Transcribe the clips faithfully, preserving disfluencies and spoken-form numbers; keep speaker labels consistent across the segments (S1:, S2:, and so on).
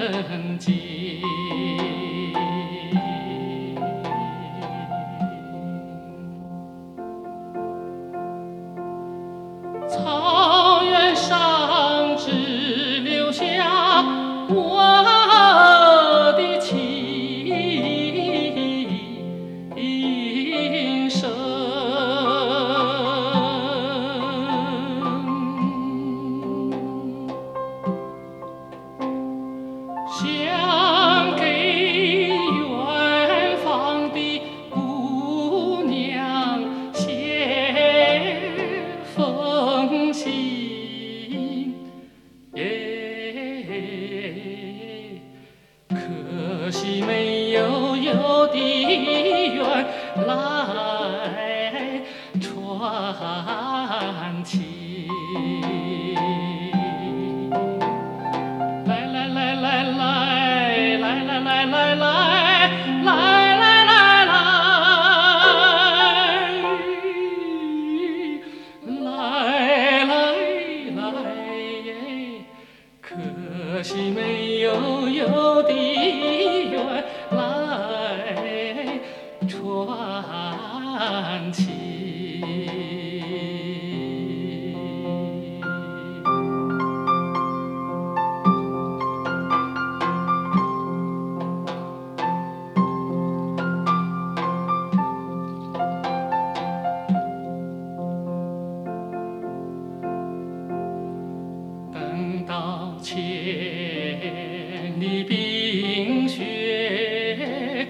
S1: 人间。草原上只留下我的琴声，想给远方的姑娘写封信，耶，可惜没有邮递员来传情。来来来来来来来来来来来来来来来来耶！可惜没有邮递员来传情。等到千里冰雪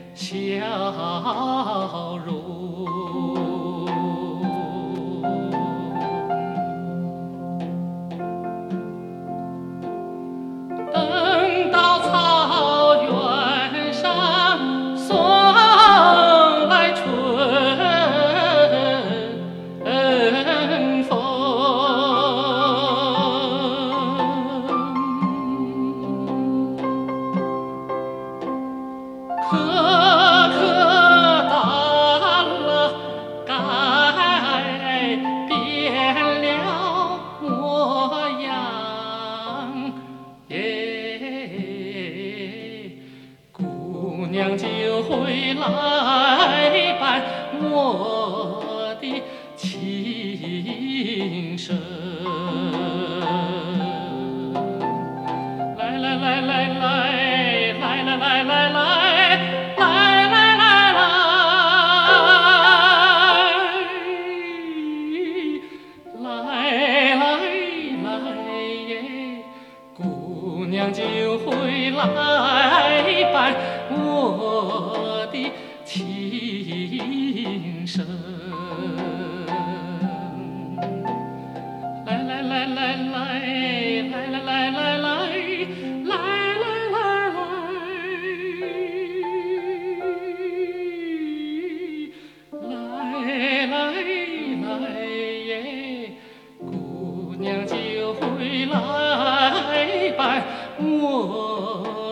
S1: 消融，等到草原上送来春风，可可大了，改变了模样，耶，姑娘就会来伴我的琴声。来来来来来来来来来来。姑娘就会来伴我的琴声。来来来来来来来来来来来来来来来耶！姑娘就会来伴我